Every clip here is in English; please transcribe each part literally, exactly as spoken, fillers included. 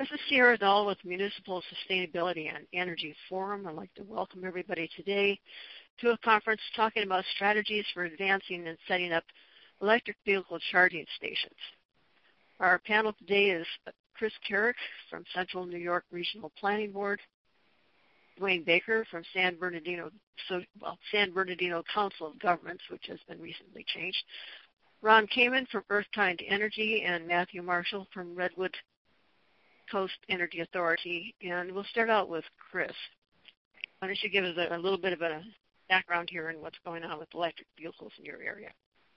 This is Sierra Dahl with Municipal Sustainability and Energy Forum. I'd like to welcome everybody today to a conference talking about strategies for advancing and setting up electric vehicle charging stations. Our panel today is Chris Carrick from Central New York Regional Planning Board, Dwayne Baker from San Bernardino, so, well, San Bernardino Council of Governments, which has been recently changed, Ron Kamen from Earthkind Energy, and Matthew Marshall from Redwood Coast Energy Authority. And we'll start out with Chris. Why don't you give us a, a little bit of a background here on what's going on with electric vehicles in your area?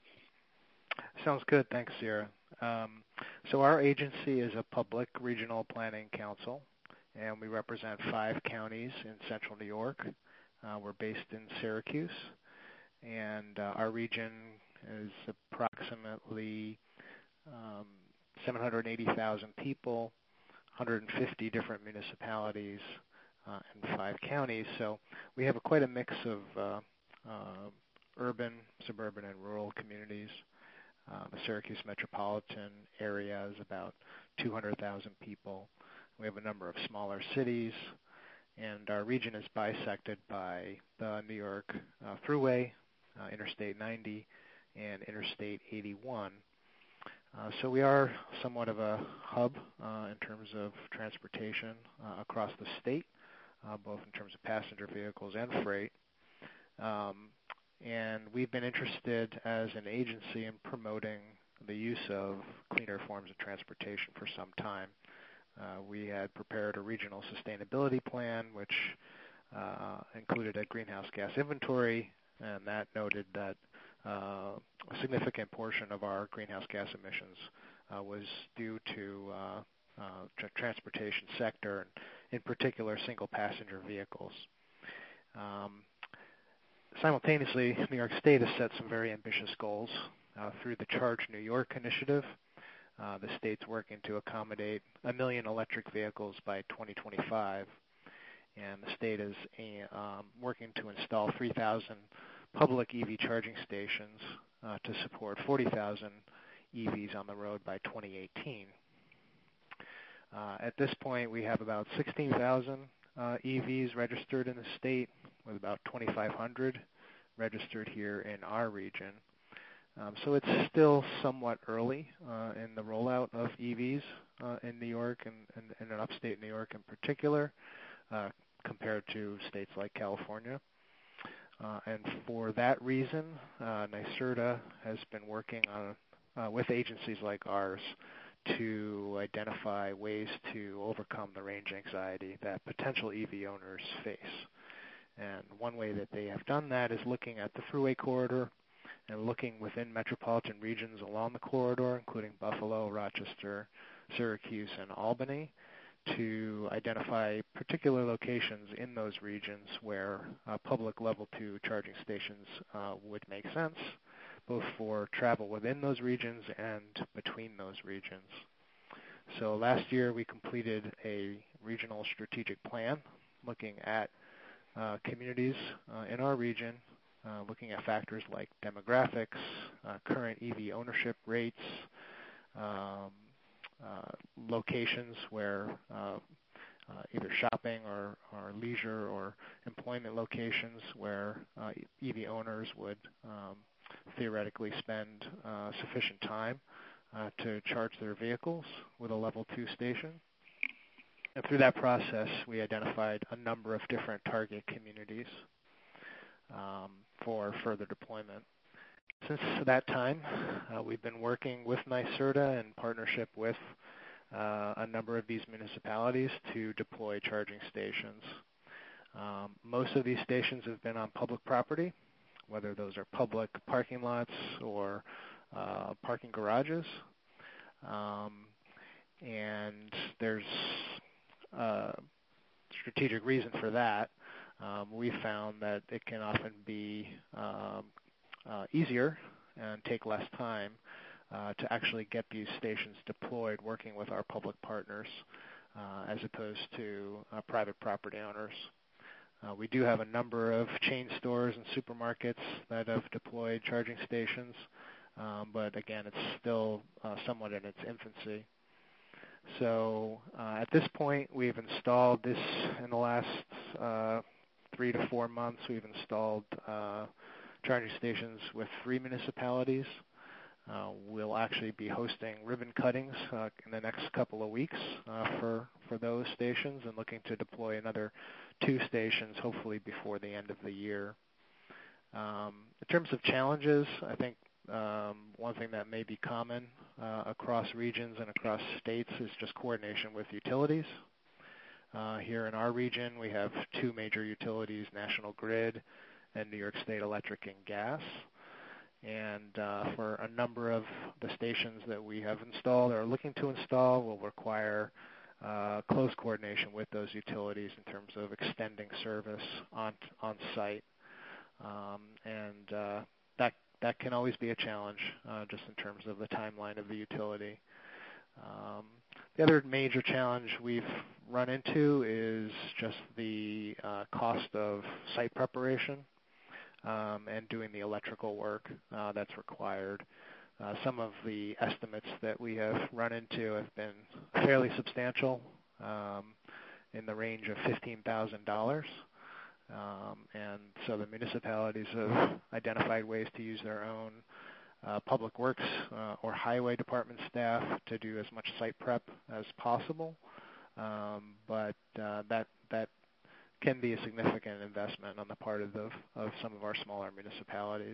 Sounds good. Thanks, Sierra. Um, so our agency is a public regional planning council, and we represent five counties in central New York. Uh, we're based in Syracuse, and uh, our region is approximately um, seven hundred eighty thousand people, one hundred fifty different municipalities, uh, and five counties. So we have a, quite a mix of uh, uh, urban, suburban, and rural communities. Uh, the Syracuse metropolitan area is about two hundred thousand people. We have a number of smaller cities, and our region is bisected by the New York uh, Thruway, uh, Interstate ninety, and Interstate eighty-one. Uh, so we are somewhat of a hub uh, in terms of transportation uh, across the state, uh, both in terms of passenger vehicles and freight. Um, and we've been interested as an agency in promoting the use of cleaner forms of transportation for some time. Uh, we had prepared a regional sustainability plan, which uh, included a greenhouse gas inventory, and that noted that uh, a significant portion of our greenhouse gas emissions uh, was due to uh, uh, tra- transportation sector, and in particular single passenger vehicles. Um, simultaneously, New York State has set some very ambitious goals uh, through the Charge New York initiative. Uh, the state's working to accommodate a million electric vehicles by twenty twenty-five, and the state is um, working to install three thousand public E V charging stations uh, to support forty thousand E Vs on the road by twenty eighteen. Uh, at this point, we have about sixteen thousand uh, E Vs registered in the state, with about twenty-five hundred registered here in our region. Um, so it's still somewhat early uh, in the rollout of E Vs uh, in New York and, and, and in upstate New York in particular, uh, compared to states like California. Uh, and for that reason, uh, NYSERDA has been working on, uh, with agencies like ours to identify ways to overcome the range anxiety that potential E V owners face. And one way that they have done that is looking at the Thruway corridor and looking within metropolitan regions along the corridor, including Buffalo, Rochester, Syracuse, and Albany, to identify particular locations in those regions where uh, public level two charging stations uh, would make sense, both for travel within those regions and between those regions. So last year we completed a regional strategic plan looking at uh, communities uh, in our region, Uh, looking at factors like demographics, uh, current E V ownership rates, um, uh, locations where uh, uh, either shopping or, or leisure or employment locations where uh, E V owners would um, theoretically spend uh, sufficient time uh, to charge their vehicles with a level two station. And through that process, we identified a number of different target communities Um, for further deployment. Since that time, uh, we've been working with NYSERDA in partnership with uh, a number of these municipalities to deploy charging stations. Um, most of these stations have been on public property, whether those are public parking lots or uh, parking garages. Um, and there's a strategic reason for that. Um, we found that it can often be um, uh, easier and take less time uh, to actually get these stations deployed working with our public partners uh, as opposed to uh, private property owners. Uh, we do have a number of chain stores and supermarkets that have deployed charging stations, um, but again, it's still uh, somewhat in its infancy. So uh, at this point, we've installed this in the last uh, three to four months. We've installed uh, charging stations with three municipalities. Uh, we'll actually be hosting ribbon cuttings uh, in the next couple of weeks uh, for, for those stations, and looking to deploy another two stations hopefully before the end of the year. Um, in terms of challenges, I think um, one thing that may be common uh, across regions and across states is just coordination with utilities. Uh, here in our region, we have two major utilities, National Grid and New York State Electric and Gas. And uh, for a number of the stations that we have installed or are looking to install will require uh, close coordination with those utilities in terms of extending service on, on site. Um, and uh, that, that can always be a challenge uh, just in terms of the timeline of the utility. Um, the other major challenge we've run into is just the uh, cost of site preparation. Um, and doing the electrical work uh, that's required. Uh, some of the estimates that we have run into have been fairly substantial, um, in the range of fifteen thousand dollars. Um, and so the municipalities have identified ways to use their own uh, public works uh, or highway department staff to do as much site prep as possible. Um, but uh, that that can be a significant investment on the part of, the, of some of our smaller municipalities.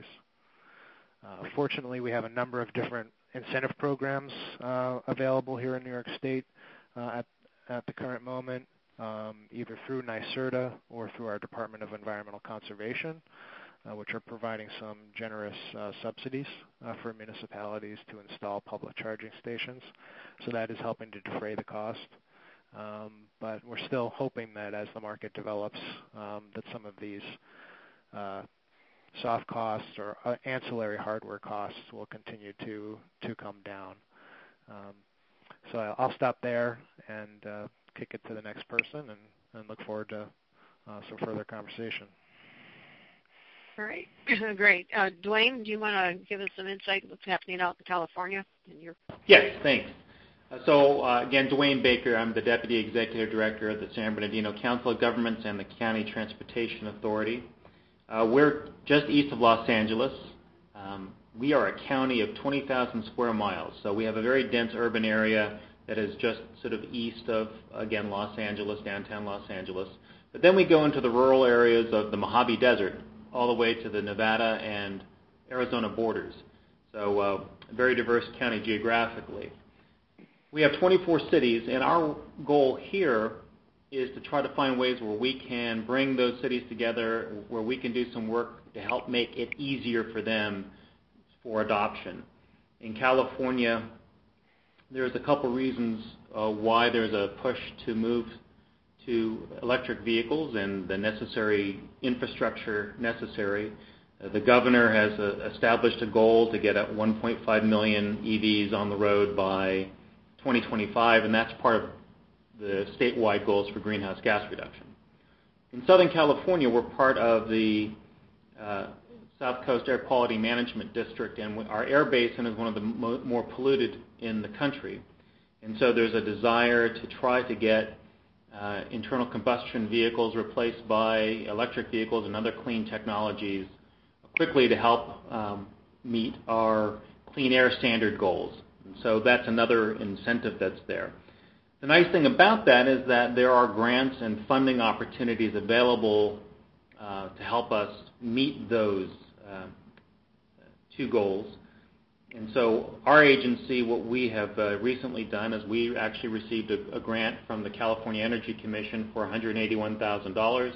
Uh, fortunately, we have a number of different incentive programs uh, available here in New York State uh, at, at the current moment, um, either through NYSERDA or through our Department of Environmental Conservation, uh, which are providing some generous uh, subsidies uh, for municipalities to install public charging stations. So that is helping to defray the cost. Um, but we're still hoping that as the market develops, um, that some of these uh, soft costs or uh, ancillary hardware costs will continue to, to come down. Um, so I'll stop there and uh, kick it to the next person, and, and look forward to uh, some further conversation. All right, great. Uh, Dwayne, do you want to give us some insight what's happening out in California? In your yes, thanks. So, uh, again, Dwayne Baker. I'm the Deputy Executive Director of the San Bernardino Council of Governments and the County Transportation Authority. Uh, we're just east of Los Angeles. Um, we are a county of twenty thousand square miles, so we have a very dense urban area that is just sort of east of, again, Los Angeles, downtown Los Angeles. But then we go into the rural areas of the Mojave Desert, all the way to the Nevada and Arizona borders. So uh, a very diverse county geographically. We have twenty-four cities, and our goal here is to try to find ways where we can bring those cities together, where we can do some work to help make it easier for them for adoption. In California, there's a couple reasons uh, why there's a push to move to electric vehicles and the necessary infrastructure necessary. Uh, the governor has uh, established a goal to get at one point five million E Vs on the road by twenty twenty-five, and that's part of the statewide goals for greenhouse gas reduction. In Southern California, we're part of the uh, South Coast Air Quality Management District, and our air basin is one of the mo- more polluted in the country. And so there's a desire to try to get uh, internal combustion vehicles replaced by electric vehicles and other clean technologies quickly to help um, meet our clean air standard goals. And so that's another incentive that's there. The nice thing about that is that there are grants and funding opportunities available uh, to help us meet those uh, two goals. And so our agency, what we have uh, recently done is we actually received a, a grant from the California Energy Commission for one hundred eighty-one thousand dollars.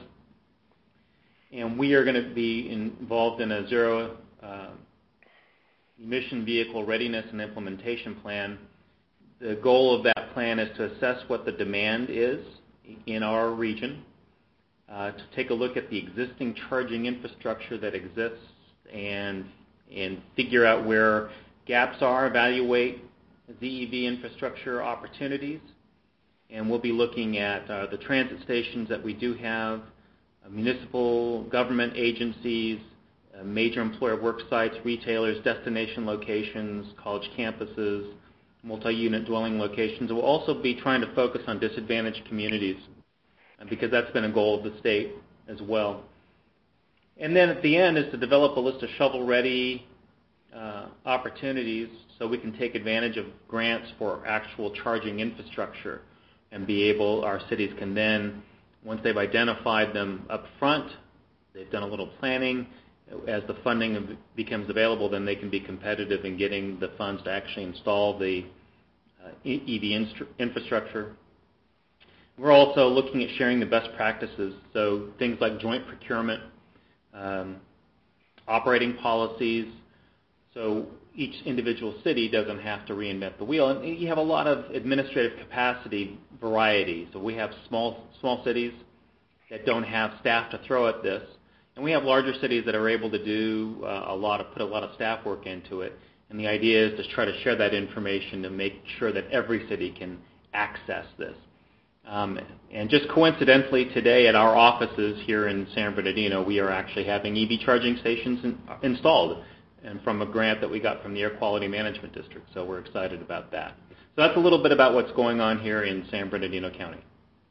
And we are going to be involved in a zero uh, emission vehicle readiness and implementation plan. The goal of that plan is to assess what the demand is in our region, uh, to take a look at the existing charging infrastructure that exists and, and figure out where gaps are, evaluate Z E V infrastructure opportunities. And we'll be looking at uh, the transit stations that we do have, uh, municipal government agencies, uh, major employer work sites, retailers, destination locations, college campuses, multi-unit dwelling locations. We'll also be trying to focus on disadvantaged communities because that's been a goal of the state as well. And then at the end is to develop a list of shovel-ready uh, opportunities so we can take advantage of grants for actual charging infrastructure and be able, our cities can then, once they've identified them up front, they've done a little planning, as the funding becomes available, then they can be competitive in getting the funds to actually install the uh, E V instru- infrastructure. We're also looking at sharing the best practices, so things like joint procurement, um, operating policies, so each individual city doesn't have to reinvent the wheel. And you have a lot of administrative capacity variety. So we have small small cities that don't have staff to throw at this, and we have larger cities that are able to do uh, a lot of put a lot of staff work into it. And the idea is to try to share that information to make sure that every city can access this. Um, and just coincidentally, today at our offices here in San Bernardino, we are actually having E V charging stations in, installed, and from a grant that we got from the Air Quality Management District. So we're excited about that. So that's a little bit about what's going on here in San Bernardino County.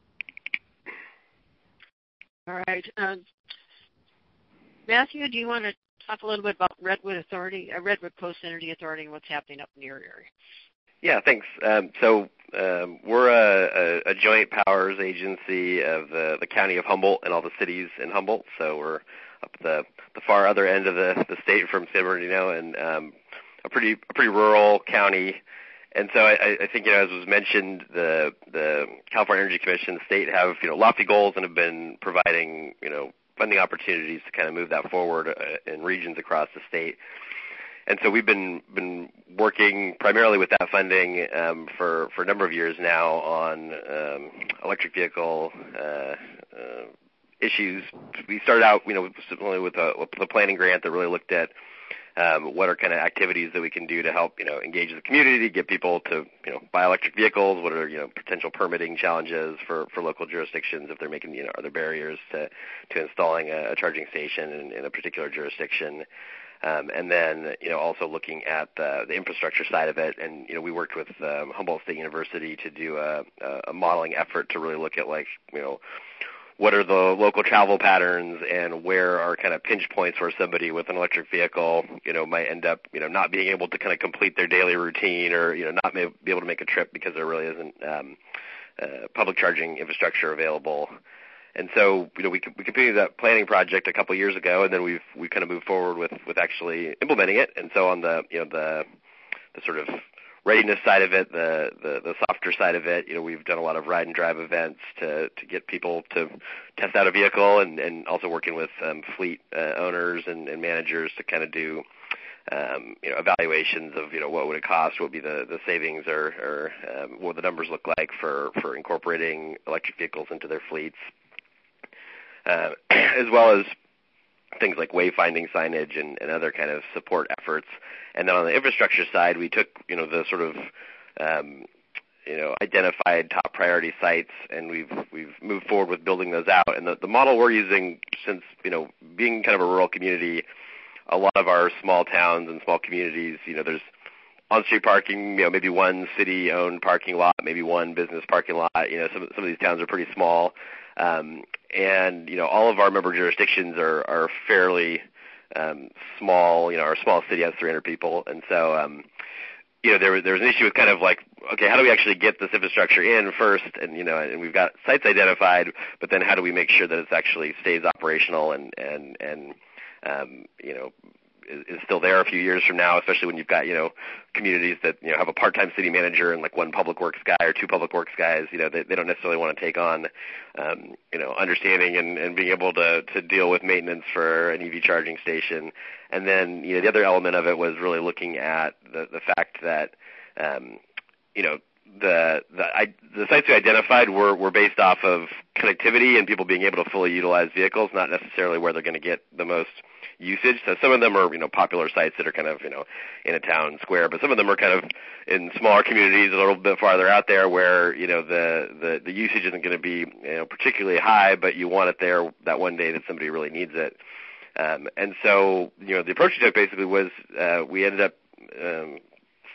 All right. Um, Matthew, do you want to talk a little bit about Redwood Authority, uh, Redwood Coast Energy Authority, and what's happening up in your area? Yeah, thanks. Um, so um, we're a, a, a joint powers agency of the, the county of Humboldt and all the cities in Humboldt. So we're up the, the far other end of the, the state from San Bernardino, and um, a pretty a pretty rural county. And so I, I think, you know, as was mentioned, the the California Energy Commission, the state have, you know, lofty goals and have been providing, you know, funding opportunities to kind of move that forward uh, in regions across the state. And so we've been been working primarily with that funding um, for for a number of years now on um, electric vehicle uh, uh, issues. We started out, you know, simply with a, with a planning grant that really looked at um, what are kind of activities that we can do to help, you know, engage the community, get people to, you know, buy electric vehicles. What are, you know, potential permitting challenges for, for local jurisdictions if they're making, you know, are there barriers to to installing a, a charging station in, in a particular jurisdiction. Um, and then, you know, also looking at the, the infrastructure side of it. And, you know, we worked with um, Humboldt State University to do a, a modeling effort to really look at, like, you know, what are the local travel patterns and where are kind of pinch points where somebody with an electric vehicle, you know, might end up, you know, not being able to kind of complete their daily routine or, you know, not may, be able to make a trip because there really isn't um, uh, public charging infrastructure available. And so, you know, we we completed that planning project a couple of years ago, and then we've we kind of moved forward with, with actually implementing it. And so on the, you know, the the sort of readiness side of it, the, the the softer side of it, you know, we've done a lot of ride and drive events to to get people to test out a vehicle, and, and also working with um, fleet uh, owners and, and managers to kind of do um, you know, evaluations of, you know, what would it cost, what would be the, the savings, or, or um, what the numbers look like for, for incorporating electric vehicles into their fleets. Uh, as well as things like wayfinding signage and, and other kind of support efforts. And then on the infrastructure side, we took, you know, the sort of, um, you know, identified top priority sites, and we've we've moved forward with building those out. And the, the model we're using, since, you know, being kind of a rural community, a lot of our small towns and small communities, you know, there's on-street parking, you know, maybe one city-owned parking lot, maybe one business parking lot. You know, some some of these towns are pretty small. Um, and, you know, all of our member jurisdictions are, are fairly um, small. You know, our smallest city has three hundred people. And so, um, you know, there, there was an issue with kind of like, okay, how do we actually get this infrastructure in first? And, you know, and we've got sites identified, but then how do we make sure that it actually stays operational and, and, and um, you know, is still there a few years from now, especially when you've got, you know, communities that, you know, have a part-time city manager and like one public works guy or two public works guys. You know, they, they don't necessarily want to take on, um, you know, understanding and, and being able to, to deal with maintenance for an E V charging station. And then, you know, the other element of it was really looking at the, the fact that, um, you know, the the, I, the sites we identified were, were based off of connectivity and people being able to fully utilize vehicles, not necessarily where they're going to get the most usage. So some of them are, you know, popular sites that are kind of, you know, in a town square, but some of them are kind of in smaller communities a little bit farther out there where, you know, the, the, the usage isn't going to be, you know, particularly high, but you want it there that one day that somebody really needs it. Um, and so, you know, the approach we took basically was uh, we ended up um,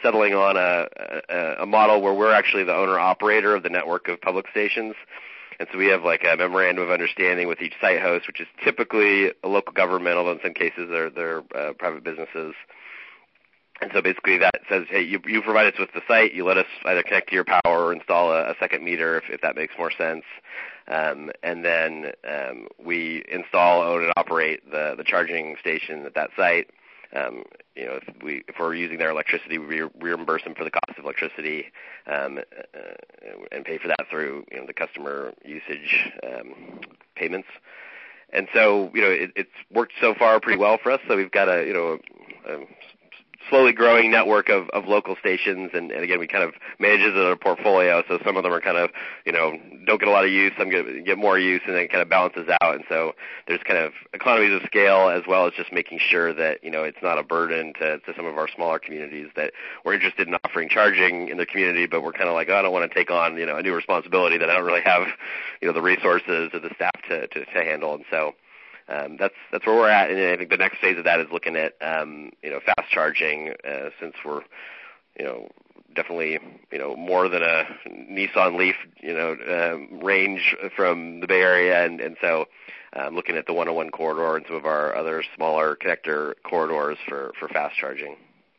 settling on a, a, a model where we're actually the owner-operator of the network of public stations. And so we have like a memorandum of understanding with each site host, which is typically a local government, although in some cases they're, they're uh, private businesses. And so basically that says, hey, you, you provide us with the site, you let us either connect to your power or install a, a second meter if, if that makes more sense. Um, and then um, we install, own, and operate the, the charging station at that site. Um, you know, if, we, if we're using their electricity, we re- reimburse them for the cost of electricity um, uh, and pay for that through, you know, the customer usage um, payments. And so, you know, it, it's worked so far pretty well for us. So we've got a, you know, a, a slowly growing network of, of local stations, and, and again, we kind of manage it as a portfolio, so some of them are kind of, you know, don't get a lot of use, some get, get more use, and then it kind of balances out, and so there's kind of economies of scale as well as just making sure that, you know, it's not a burden to, to some of our smaller communities that we're interested in offering charging in the community, but we're kind of like, oh, I don't want to take on, you know, a new responsibility that I don't really have, you know, the resources or the staff to, to, to handle, and so Um, that's that's where we're at, and I think the next phase of that is looking at um, you know fast charging, uh, since we're you know definitely you know more than a Nissan Leaf you know um, range from the Bay Area, and and so um, looking at the one oh one corridor and some of our other smaller connector corridors for, for fast charging.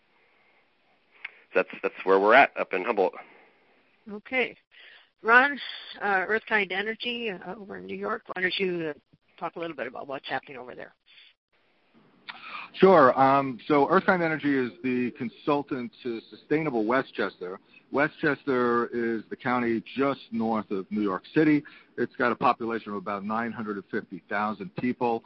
So that's that's where we're at up in Humboldt. Okay, Ron, uh, Earthkind Energy uh, over in New York. Why don't you uh, talk a little bit about what's happening over there? Sure. Um, so Earthkind Energy is the consultant to Sustainable Westchester. Westchester is the county just north of New York City. It's got a population of about nine hundred fifty thousand people.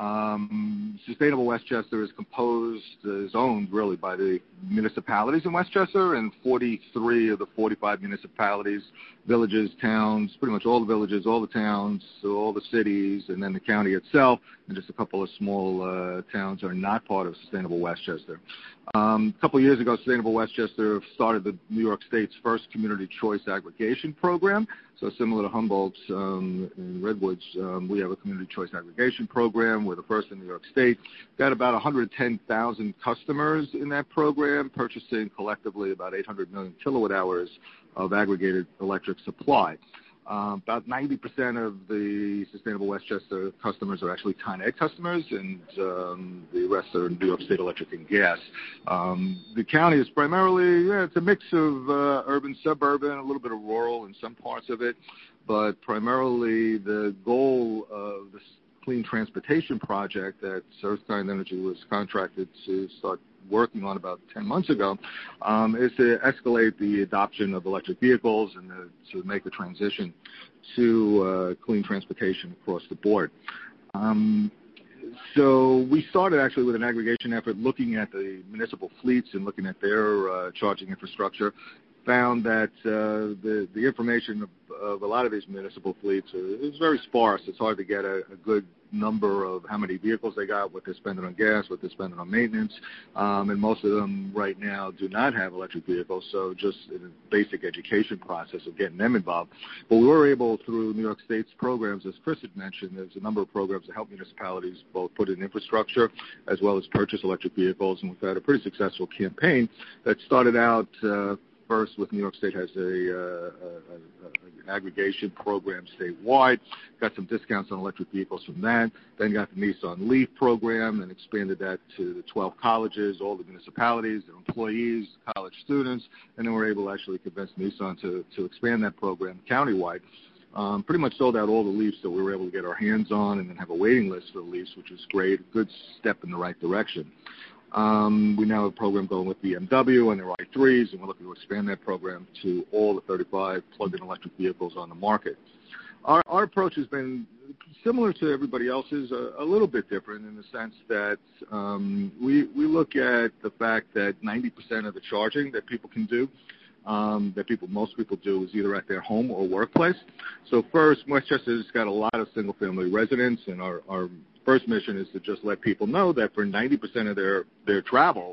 Um, Sustainable Westchester is composed, is owned really by the municipalities in Westchester, and forty-three of the forty-five municipalities, villages, towns, pretty much all the villages, all the towns, all the cities, and then the county itself, and just a couple of small uh, towns are not part of Sustainable Westchester. Um, a couple of years ago, Sustainable Westchester started the New York State's first community choice aggregation program. So similar to Humboldt's um, in Redwoods, um, we have a community choice aggregation program. We're the first in New York State. Got about one hundred ten thousand customers in that program, purchasing collectively about eight hundred million kilowatt hours of aggregated electric supply. Um, about ninety percent of the Sustainable Westchester customers are actually Con Ed customers, and um, the rest are New York State Electric and Gas. Um, the county is primarily, yeah, it's a mix of uh, urban, suburban, a little bit of rural in some parts of it, but primarily the goal of this clean transportation project that Earthkind Energy was contracted to start working on about ten months ago, um, is to escalate the adoption of electric vehicles and the, to make a transition to uh, clean transportation across the board. Um, so we started actually with an aggregation effort looking at the municipal fleets and looking at their uh, charging infrastructure. Found that uh, the, the information of, of a lot of these municipal fleets is very sparse. It's hard to get a, a good number of how many vehicles they got, what they're spending on gas, what they're spending on maintenance, um, and most of them right now do not have electric vehicles, so just in a basic education process of getting them involved. But we were able, through New York State's programs, as Chris had mentioned, there's a number of programs that help municipalities both put in infrastructure as well as purchase electric vehicles, and we've had a pretty successful campaign that started out uh, first with New York State has a, uh, a, a, an aggregation program statewide, got some discounts on electric vehicles from that, then got the Nissan Leaf program and expanded that to the twelve colleges, all the municipalities, their employees, college students, and then we're able to actually convince Nissan to, to expand that program countywide. Um, pretty much sold out all the Leafs that we were able to get our hands on and then have a waiting list for the Leafs, which is great, a good step in the right direction. Um, we now have a program going with B M W and their i threes, and we're looking to expand that program to all the thirty-five plug-in electric vehicles on the market. Our, our approach has been similar to everybody else's, a, a little bit different in the sense that um, we, we look at the fact that ninety percent of the charging that people can do, um, that people most people do, is either at their home or workplace. So first, Westchester's got a lot of single-family residents, and our, our first mission is to just let people know that for ninety percent of their, their travel,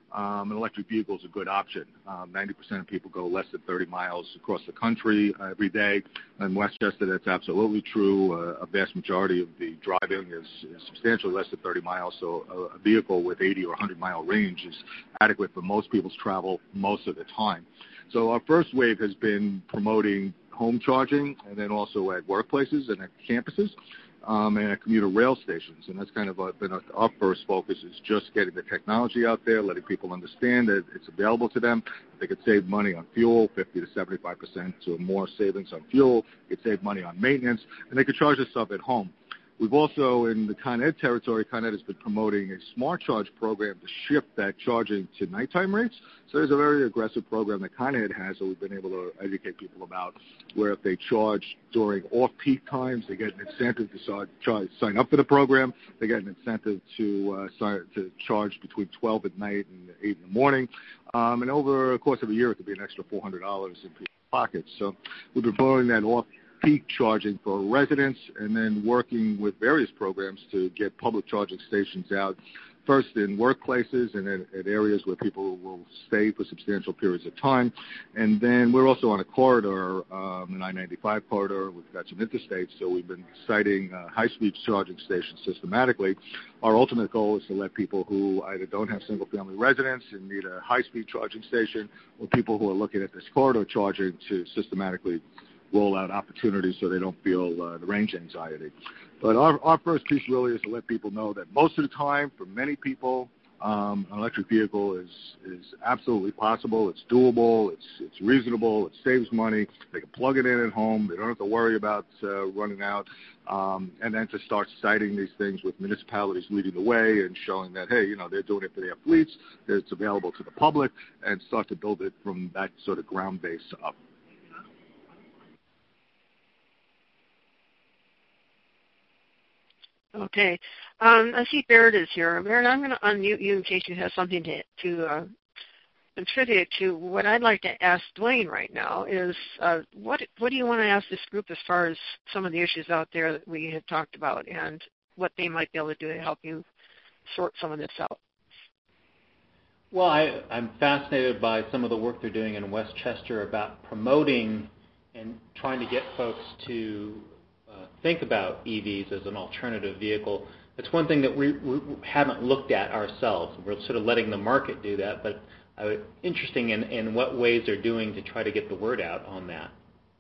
um, an electric vehicle is a good option. Um, ninety percent of people go less than thirty miles across the country uh, every day. In Westchester, that's absolutely true. Uh, a vast majority of the driving is, is substantially less than thirty miles, so a, a vehicle with eighty or one hundred mile range is adequate for most people's travel most of the time. So our first wave has been promoting home charging, and then also at workplaces and at campuses. Um, and at commuter rail stations, and that's kind of uh, been our first focus, is just getting the technology out there, letting people understand that it's available to them. They could save money on fuel, fifty to seventy-five percent or more savings on fuel. They could save money on maintenance, and they could charge this stuff at home. We've also, in the Con Ed territory, Con Ed has been promoting a smart charge program to shift that charging to nighttime rates. So there's a very aggressive program that Con Ed has that we've been able to educate people about, where if they charge during off-peak times, they get an incentive to charge, sign up for the program. They get an incentive to uh, sign, to charge between twelve at night and eight in the morning. Um, and over the course of a year, it could be an extra four hundred dollars in people's pockets. So we've been promoting that off peak charging for residents, and then working with various programs to get public charging stations out, first in workplaces and at, at areas where people will stay for substantial periods of time. And then we're also on a corridor, um, an I ninety-five corridor. We've got some interstates, so we've been siting uh, high-speed charging stations systematically. Our ultimate goal is to let people who either don't have single-family residence and need a high-speed charging station, or people who are looking at this corridor charging, to systematically roll out opportunities so they don't feel uh, the range anxiety. But our, our first piece really is to let people know that most of the time, for many people, um, an electric vehicle is is absolutely possible. It's doable. It's it's reasonable. It saves money. They can plug it in at home. They don't have to worry about uh, running out. Um, and then to start citing these things with municipalities leading the way and showing that, hey, you know, they're doing it for their fleets, that it's available to the public, and start to build it from that sort of ground base up. Okay. Um, I see Barrett is here. Barrett, I'm going to unmute you in case you have something to, to uh, contribute to. What I'd like to ask Dwayne right now is, uh, what what do you want to ask this group as far as some of the issues out there that we have talked about, and what they might be able to do to help you sort some of this out? Well, I, I'm fascinated by some of the work they're doing in Westchester about promoting and trying to get folks to Uh, think about E Vs as an alternative vehicle. It's one thing that we, we haven't looked at ourselves. We're sort of letting the market do that, but uh, interesting in, in what ways they're doing to try to get the word out on that.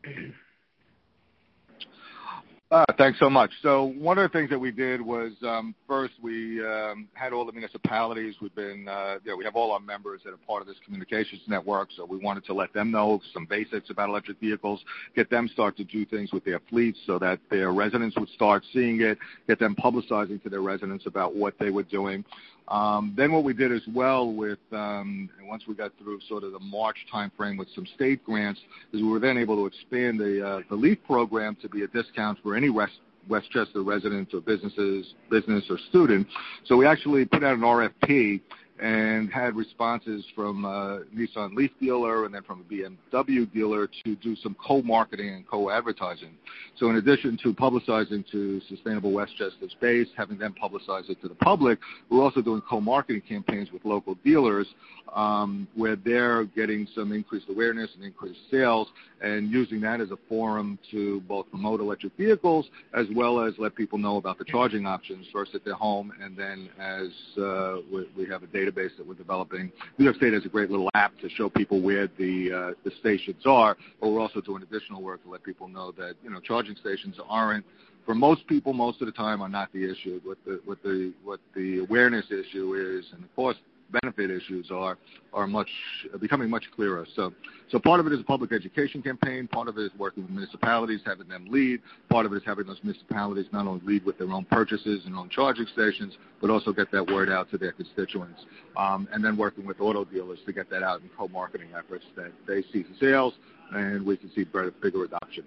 Uh, thanks so much. So one of the things that we did was, um, first we um, had all the municipalities. We've been, uh, you know, we have all our members that are part of this communications network, so we wanted to let them know some basics about electric vehicles, get them start to do things with their fleets so that their residents would start seeing it, get them publicizing to their residents about what they were doing. Um, then what we did as well with, um, and once we got through sort of the March timeframe with some state grants, is we were then able to expand the, uh, the LEAF program to be a discount for any West, Westchester resident or businesses, business or student. So we actually put out an R F P and had responses from a Nissan Leaf dealer and then from a B M W dealer to do some co-marketing and co-advertising. So in addition to publicizing to Sustainable Westchester's base, having them publicize it to the public, we're also doing co-marketing campaigns with local dealers um, where they're getting some increased awareness and increased sales, and using that as a forum to both promote electric vehicles as well as let people know about the charging options, first at their home, and then as uh, we, we have a database that we're developing. New York State has a great little app to show people where the uh, the stations are, but we're also doing additional work to let people know that, you know, charging stations aren't, for most people, most of the time, are not the issue. What the what the what the awareness issue is, and of course benefit issues are are much becoming much clearer. So so part of it is a public education campaign. Part of it is working with municipalities, having them lead. Part of it is having those municipalities not only lead with their own purchases and own charging stations, but also get that word out to their constituents. Um, and then working with auto dealers to get that out in co-marketing efforts that they see sales and we can see better, bigger adoption.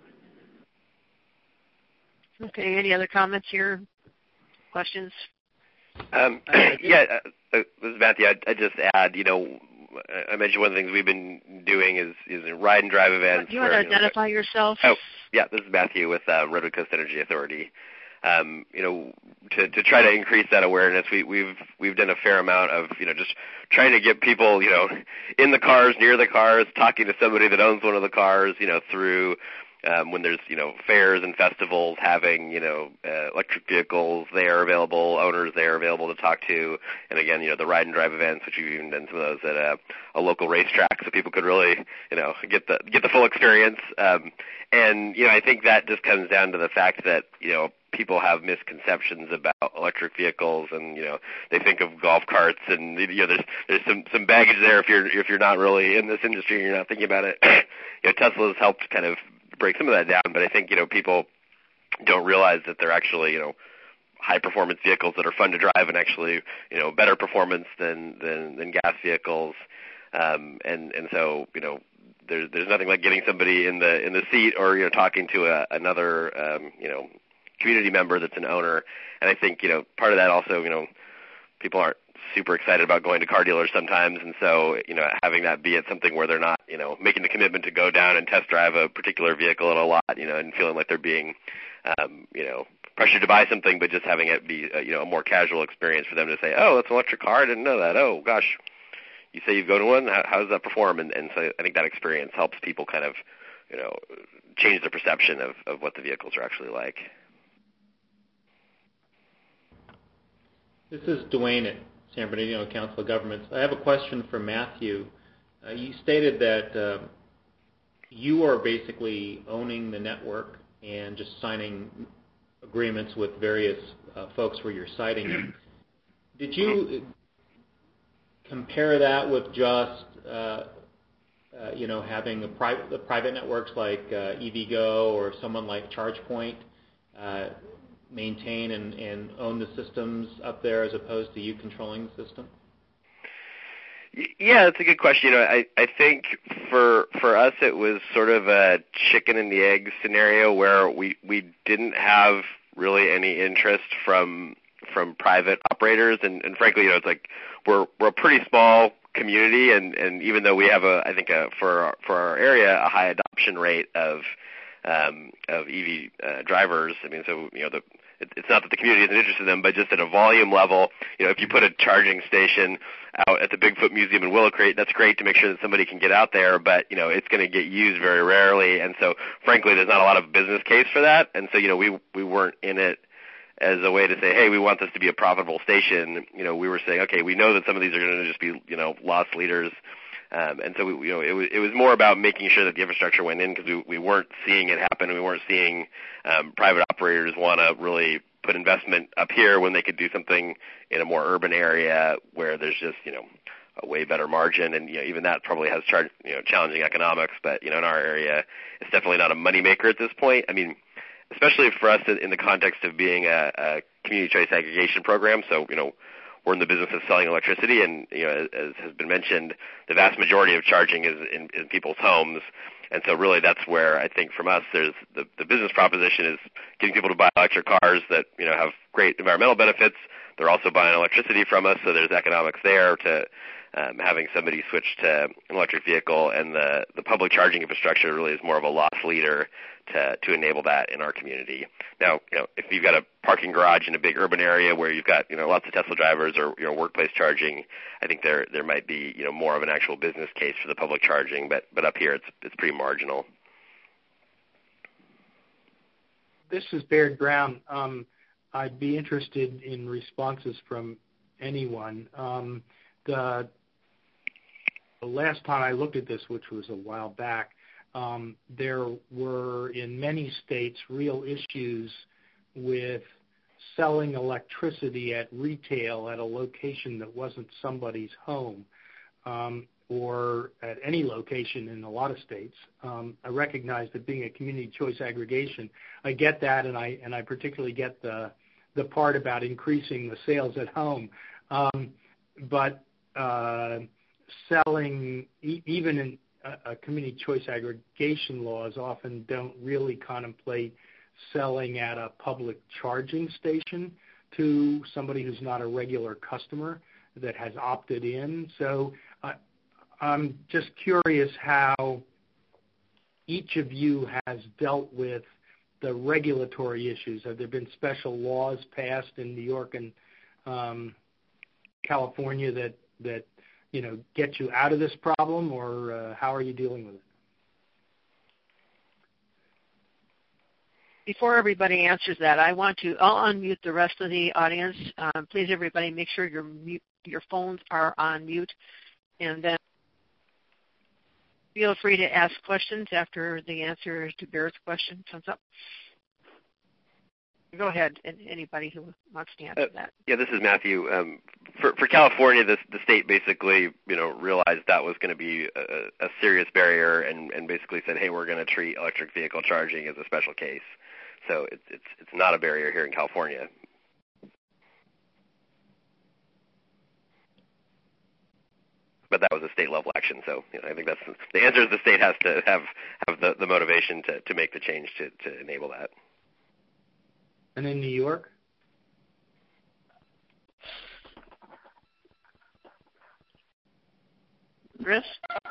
Okay. Any other comments here? Questions? Um, yeah, uh, this is Matthew. I'd, I'd just add, you know, I mentioned one of the things we've been doing is, is ride and drive events. Do you want to identify you know, yourself? Oh, yeah, this is Matthew with uh, Redwood Coast Energy Authority. um, you know, to, to try to increase that awareness, we, we've we've done a fair amount of, you know, just trying to get people, you know, in the cars, near the cars, talking to somebody that owns one of the cars, you know, through um, when there's, you know, fairs and festivals, having, you know, uh, electric vehicles there available, owners there available to talk to, and again, you know, the ride and drive events, which we've even done some of those at a, a local racetrack, so people could really, you know, get the get the full experience. Um, and you know, I think that just comes down to the fact that, you know, people have misconceptions about electric vehicles, and you know, they think of golf carts, and you know, there's there's some some baggage there if you're if you're not really in this industry and you're not thinking about it. You know, Tesla's helped kind of break some of that down, but I think, you know, people don't realize that they're actually, you know, high performance vehicles that are fun to drive and actually, you know, better performance than than, than gas vehicles. Um, and and so, you know, there's there's nothing like getting somebody in the in the seat, or you know, talking to a, another um, you know, community member that's an owner. And I think, you know, part of that also, you know, people aren't super excited about going to car dealers sometimes, and so, you know, having that be at something where they're not, you know, making the commitment to go down and test drive a particular vehicle in a lot, you know, and feeling like they're being, um, you know, pressured to buy something, but just having it be, uh, you know, a more casual experience for them to say, oh, that's an electric car, I didn't know that. Oh, gosh, you say you go to one, how, how does that perform? And, and so I think that experience helps people kind of, you know, change their perception of, of what the vehicles are actually like. This is Dwayne at San Bernardino Council of Governments. I have a question for Matthew. Uh, you stated that uh, you are basically owning the network and just signing agreements with various uh, folks where you're citing them. Did you compare that with just, uh, uh, you know, having a private, the private networks like uh, EVgo or someone like ChargePoint uh, maintain and, and own the systems up there as opposed to you controlling the system? Yeah, that's a good question. You know, I, I think for for us it was sort of a chicken and the egg scenario where we, we didn't have really any interest from from private operators, and, and frankly, you know, it's like we're we're a pretty small community, and, and even though we have a I think a, for our, for our area a high adoption rate of um, of E V uh, drivers. I mean, so you know the it's not that the community isn't interested in them, but just at a volume level, you know, if you put a charging station out at the Bigfoot Museum in Willow Creek, that's great to make sure that somebody can get out there, but, you know, it's going to get used very rarely. And so, frankly, there's not a lot of business case for that. And so, you know, we we weren't in it as a way to say, hey, we want this to be a profitable station. You know, we were saying, okay, we know that some of these are going to just be, you know, loss leaders. Um, and so, we, you know, it was, it was more about making sure that the infrastructure went in because we, we weren't seeing it happen. We weren't seeing um, private operators want to really put investment up here when they could do something in a more urban area where there's just, you know, a way better margin. And, you know, even that probably has char- you know, challenging economics. But, you know, in our area, it's definitely not a moneymaker at this point. I mean, especially for us in, in the context of being a, a community choice aggregation program. So, you know, we're in the business of selling electricity, and, you know, as has been mentioned, the vast majority of charging is in, in people's homes. And so really that's where I think from us there's the, the business proposition is getting people to buy electric cars that, you know, have great environmental benefits. They're also buying electricity from us, so there's economics there to um, having somebody switch to an electric vehicle, and the, the public charging infrastructure really is more of a loss leader to, to enable that in our community. Now, you know, if you've got a parking garage in a big urban area where you've got, you know, lots of Tesla drivers or, you know, workplace charging, I think there there might be, you know, more of an actual business case for the public charging, but but up here it's it's pretty marginal. This is Baird Brown. Um, I'd be interested in responses from anyone. Um, the, the last time I looked at this, which was a while back, um, there were in many states real issues with selling electricity at retail at a location that wasn't somebody's home, um, or at any location in a lot of states. Um, I recognize that being a community choice aggregation, I get that, and I and I particularly get the the part about increasing the sales at home. Um, but uh, selling, e- even in a, a community choice aggregation laws often don't really contemplate selling at a public charging station to somebody who's not a regular customer that has opted in. So uh, I'm just curious how each of you has dealt with the regulatory issues? Have there been special laws passed in New York and um, California that that you know get you out of this problem, or uh, how are you dealing with it? Before everybody answers that, I want to, I'll unmute the rest of the audience. Um, please, everybody, make sure your mute, your phones are on mute, and then feel free to ask questions after the answer to Baird's question comes up. Go ahead, and anybody who wants to answer uh, that. Yeah, this is Matthew. Um, for, for California, the, the state basically, you know, realized that was going to be a, a serious barrier, and, and basically said, hey, we're going to treat electric vehicle charging as a special case. So it's it's it's not a barrier here in California. But that was a state level action. So you know, I think that's the answer is the state has to have have the, the motivation to, to make the change to, to enable that. And in New York? Chris?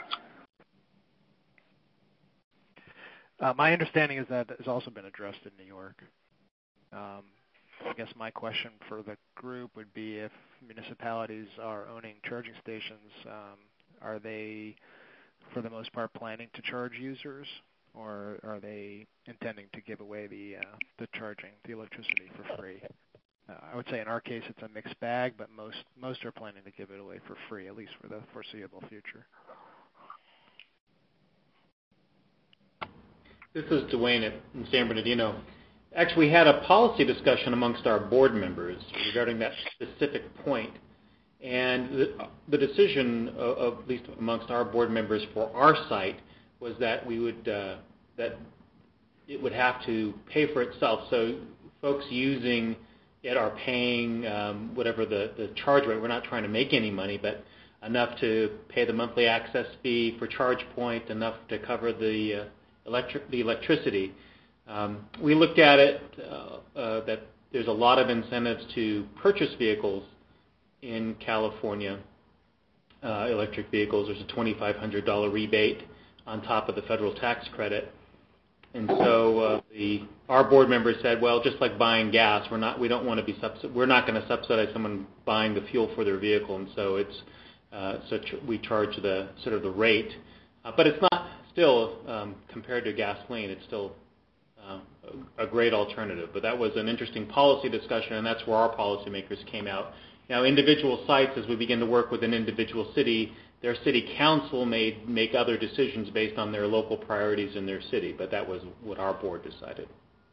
Uh, my understanding is that has also been addressed in New York. Um, I guess my question for the group would be if municipalities are owning charging stations, um, are they, for the most part, planning to charge users, or are they intending to give away the uh, the charging, the electricity for free? Uh, I would say in our case it's a mixed bag, but most most are planning to give it away for free, at least for the foreseeable future. This is Dwayne at San Bernardino. Actually, we had a policy discussion amongst our board members regarding that specific point, and the, the decision, of, of, at least amongst our board members for our site, was that we would uh, that it would have to pay for itself. So folks using it are paying um, whatever the, the charge rate. We're not trying to make any money, but enough to pay the monthly access fee for ChargePoint, enough to cover the uh, electric the electricity. Um, we looked at it uh, uh, that there's a lot of incentives to purchase vehicles in California, uh, electric vehicles. There's a twenty-five hundred dollars rebate on top of the federal tax credit. And so uh, the our board members said, well, just like buying gas, we're not we don't want to be subsid- we're not going to subsidize someone buying the fuel for their vehicle, and so it's uh, so ch- we charge the sort of the rate, uh, but it's not still um, compared to gasoline, it's still uh, a great alternative. But that was an interesting policy discussion, and that's where our policymakers came out. Now, individual sites, as we begin to work with an individual city, their city council may make other decisions based on their local priorities in their city, but that was what our board decided.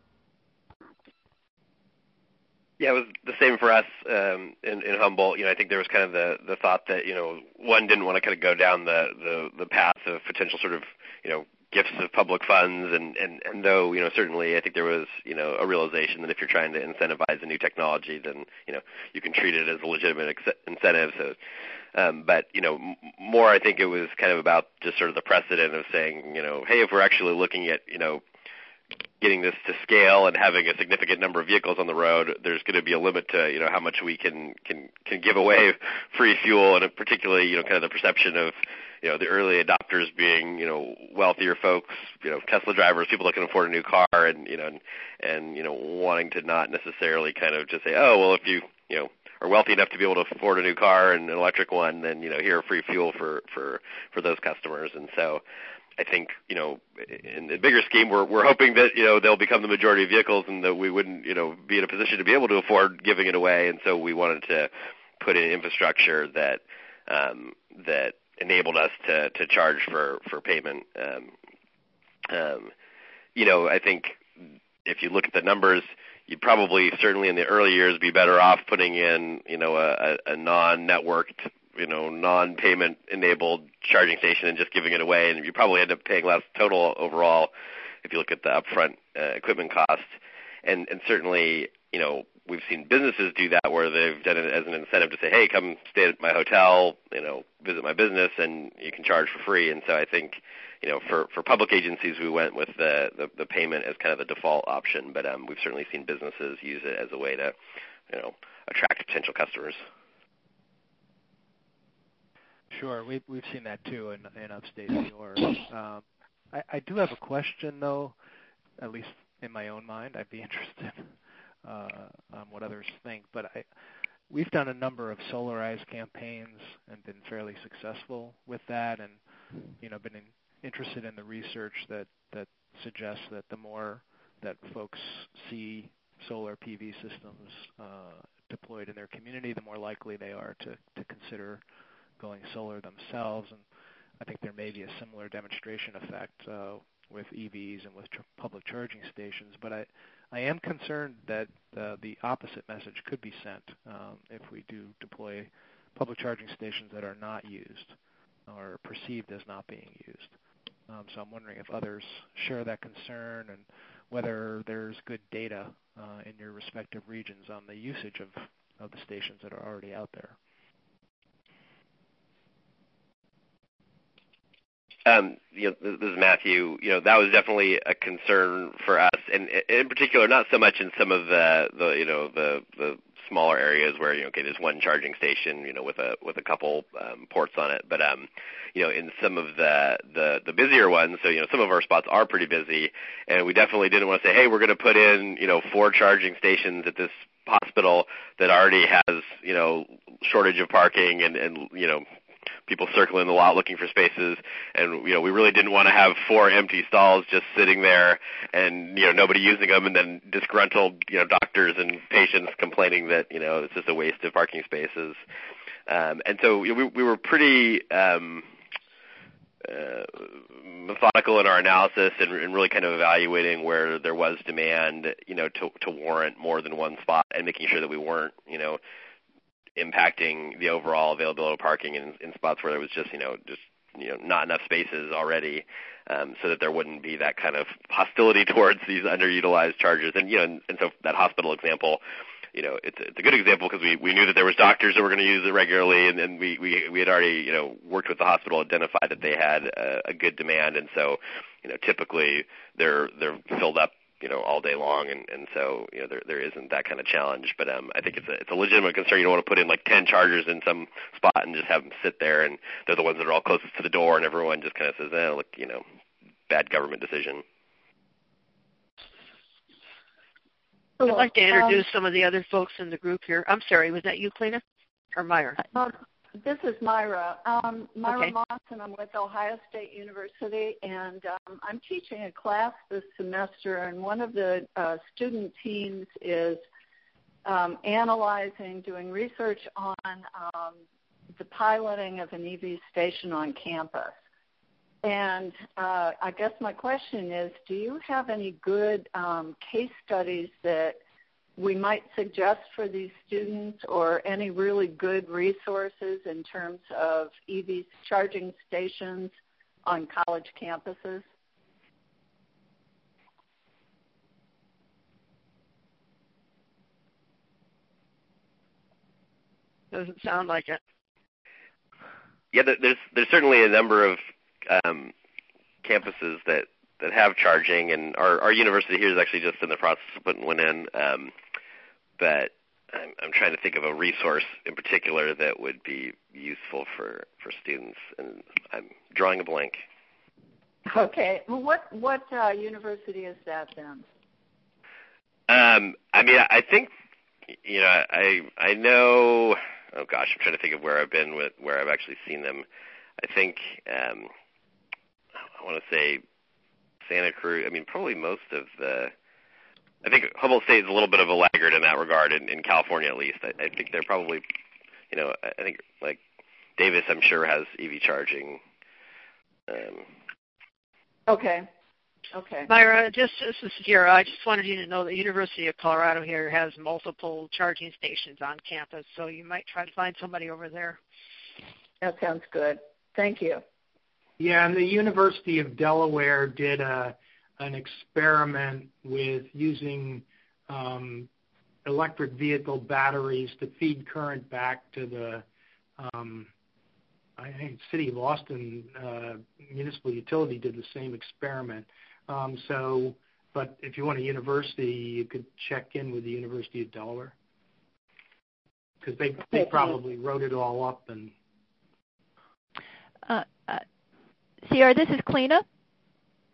Yeah, it was the same for us um, in, in Humboldt. You know, I think there was kind of the, the thought that, you know, one didn't want to kind of go down the, the, the path of potential sort of, you know, gifts of public funds, and, and, and though, you know, certainly I think there was, you know, a realization that if you're trying to incentivize a new technology, then, you know, you can treat it as a legitimate ex- incentive. So, um, but, you know, m- more I think it was kind of about just sort of the precedent of saying, you know, hey, if we're actually looking at, you know, getting this to scale and having a significant number of vehicles on the road, there's going to be a limit to, you know, how much we can, can, can give away free fuel, and particularly, you know, kind of the perception of, you know, the early adopters being, you know, wealthier folks, you know, Tesla drivers, people that can afford a new car, and, you know, and, and, you know, wanting to not necessarily kind of just say, oh, well, if you, you know, are wealthy enough to be able to afford a new car and an electric one, then, you know, here are free fuel for, for, for those customers. And so I think, you know, in the bigger scheme, we're we're hoping that, you know, they'll become the majority of vehicles, and that we wouldn't, you know, be in a position to be able to afford giving it away. And so we wanted to put in infrastructure that um, that enabled us to, to charge for for payment. Um, um, you know, I think if you look at the numbers, you'd probably certainly in the early years be better off putting in, you know, a, a non-networked, you know, non-payment enabled charging station and just giving it away, and you probably end up paying less total overall if you look at the upfront uh, equipment cost. And, and certainly, you know, we've seen businesses do that where they've done it as an incentive to say, hey, come stay at my hotel, you know, visit my business, and you can charge for free. And so I think, you know, for, for public agencies, we went with the, the, the payment as kind of the default option, but um, we've certainly seen businesses use it as a way to, you know, attract potential customers. Sure, we've we've seen that too in in upstate New York. Um, I, I do have a question though, at least in my own mind. I'd be interested uh, on what others think. But I, we've done a number of solarized campaigns and been fairly successful with that, and you know, been in, interested in the research that, that suggests that the more that folks see solar P V systems uh, deployed in their community, the more likely they are to, to consider going solar themselves. And I think there may be a similar demonstration effect uh, with E Vs and with tr- public charging stations. But I, I am concerned that uh, the opposite message could be sent um, if we do deploy public charging stations that are not used or perceived as not being used. Um, so I'm wondering if others share that concern and whether there's good data uh, in your respective regions on the usage of, of the stations that are already out there. Um, you know, this is Matthew. You know, that was definitely a concern for us, and in particular, not so much in some of the, the you know, the the smaller areas where, you know, okay, there's one charging station, you know, with a with a couple um, ports on it, but um, you know, in some of the, the the busier ones, so you know, some of our spots are pretty busy, and we definitely didn't want to say, hey, we're going to put in, you know, four charging stations at this hospital that already has, you know, shortage of parking and and you know, people circling the lot looking for spaces, and you know, we really didn't want to have four empty stalls just sitting there and, you know, nobody using them, and then disgruntled, you know, doctors and patients complaining that, you know, it's just a waste of parking spaces. Um, and so we, we were pretty um, uh, methodical in our analysis and, and really kind of evaluating where there was demand, you know, to, to warrant more than one spot, and making sure that we weren't, you know, impacting the overall availability of parking in, in spots where there was just, you know, just, you know, not enough spaces already, um, so that there wouldn't be that kind of hostility towards these underutilized chargers. And, you know, and, and so that hospital example, you know, it's, it's a good example because we, we knew that there was doctors that were going to use it regularly, and, and we, we, we had already, you know, worked with the hospital, identified that they had a, a good demand. And so, you know, typically they're, they're filled up, you know, all day long, and, and so, you know, there there isn't that kind of challenge. But um, I think it's a it's a legitimate concern. You don't want to put in like ten chargers in some spot and just have them sit there, and they're the ones that are all closest to the door, and everyone just kind of says, eh, look, you know, bad government decision. I'd like to introduce um, some of the other folks in the group here. I'm sorry, was that you, Clena, or Myra? Uh, This is Myra. Um, Myra okay. Moss, and I'm with Ohio State University, and um, I'm teaching a class this semester, and one of the uh, student teams is um, analyzing, doing research on um, the piloting of an E V station on campus. And uh, I guess my question is, do you have any good um, case studies that we might suggest for these students, or any really good resources in terms of E V charging stations on college campuses? Doesn't sound like it. Yeah, there's there's certainly a number of um, campuses that, that have charging, and our, our university here is actually just in the process of putting one in. Um, But I'm, I'm trying to think of a resource in particular that would be useful for, for students, and I'm drawing a blank. Okay. Well, what what uh, university is that then? Um, I mean, I think, you know, I I know. Oh gosh, I'm trying to think of where I've been with where I've actually seen them. I think um, I want to say Santa Cruz. I mean, probably most of the. I think Humboldt State is a little bit of a laggard in that regard, in, in California at least. I, I think they're probably, you know, I think like Davis, I'm sure, has E V charging. Um, okay. Okay. Myra, just this is Sierra. I just wanted you to know the University of Colorado here has multiple charging stations on campus, so you might try to find somebody over there. That sounds good. Thank you. Yeah, and the University of Delaware did a an experiment with using um, electric vehicle batteries to feed current back to the um, I think City of Austin uh, Municipal Utility did the same experiment. Um, so, but if you want a university, you could check in with the University of Delaware, because they they probably wrote it all up. And uh, uh, Sierra, this is Clena.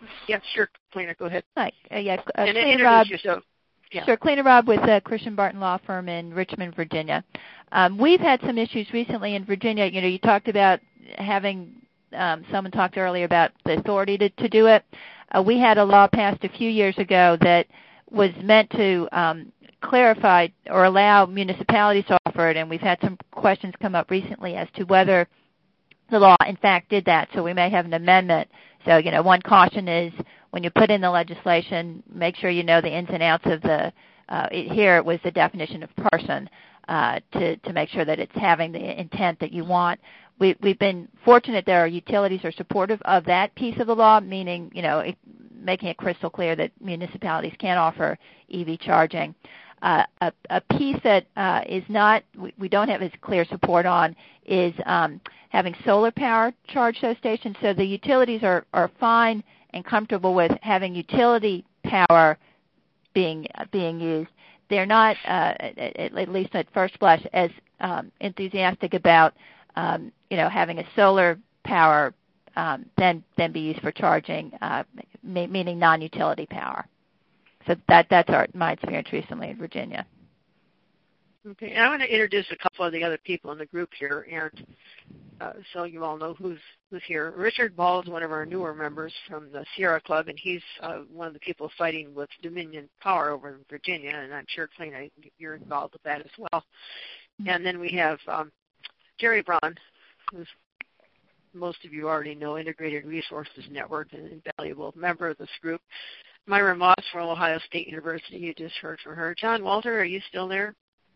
Yeah, sure, Cleaner, go ahead. Hi. Uh, yeah, uh, and Cleaner introduce Rob. yourself. Yeah. Sure, Cleaner Rob with uh, Christian Barton Law Firm in Richmond, Virginia. Um, we've had some issues recently in Virginia. You know, you talked about having um, someone talked earlier about the authority to, to do it. Uh, we had a law passed a few years ago that was meant to um, clarify or allow municipalities to offer it, and we've had some questions come up recently as to whether the law, in fact, did that. So we may have an amendment. So, you know, one caution is when you put in the legislation, make sure you know the ins and outs of the, uh, it, here it was the definition of person uh, to, to make sure that it's having the intent that you want. We, we've been fortunate that our utilities are supportive of that piece of the law, meaning, you know, it, making it crystal clear that municipalities can offer E V charging. Uh, a, a piece that uh, is not, we, we don't have as clear support on is um, having solar power charge those stations. So the utilities are, are fine and comfortable with having utility power being being used. They're not, uh, at, at least at first blush, as um, enthusiastic about um, you know, having a solar power um, then then be used for charging, uh, meaning non-utility power. So that that's our, my experience recently in Virginia. Okay, I want to introduce a couple of the other people in the group here, and uh, so you all know who's who's here. Richard Ball is one of our newer members from the Sierra Club, and he's uh, one of the people fighting with Dominion Power over in Virginia, and I'm sure, Clean, you're involved with that as well. And then we have um, Jerry Braun, who's most of you already know, Integrated Resources Network, an invaluable member of this group. Myra Moss from Ohio State University, you just heard from her. John Walter, are you still there?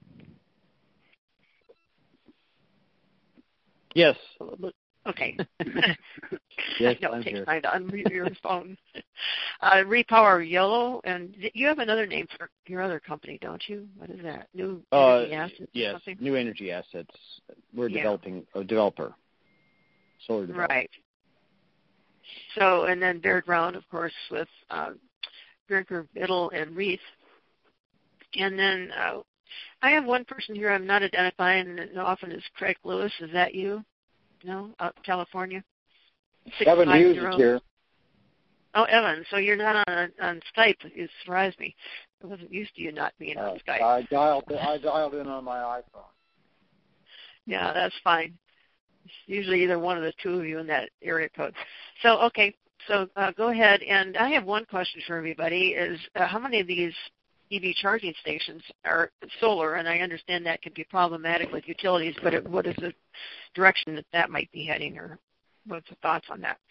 Yes. Okay. Yes, no, I'm it takes here. time to unmute your phone. Uh, Repower Yellow, and you have another name for your other company, don't you? What is that? New Uh, Energy Assets? yes, or something? New Energy Assets. We're Yeah. developing a developer. Solar developer. Right. So, and then Baird Brown, of course, with uh, Brinker, Biddle, and Reith. And then uh, I have one person here I'm not identifying, and often is Craig Lewis. Is that you? No, out in California. Evan Hughes is here. Oh, Evan. So you're not on on Skype. You surprised me. I wasn't used to you not being on Uh, Skype. I dialed. I dialed in on my iPhone. Yeah, that's fine. It's usually either one of the two of you in that area code. So, okay. So uh, go ahead. And I have one question for everybody: is uh, how many of these E V charging stations are solar? And I understand that can be problematic with utilities, but it, what is the direction that that might be heading, or what's the thoughts on that?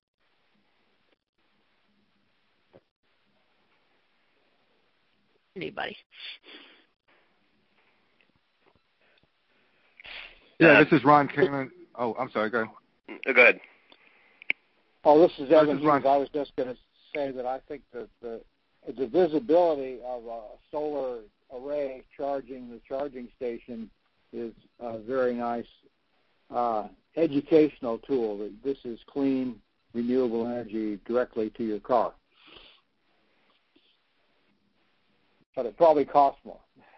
Anybody? Yeah, this is Ron Kamen. Oh, I'm sorry. Go ahead. Go ahead. Oh, this is Evan This is Ron. Hughes. I was just going to say that I think that the the visibility of a solar array charging the charging station is a very nice uh, educational tool. That this is clean, renewable energy directly to your car. But it probably costs more.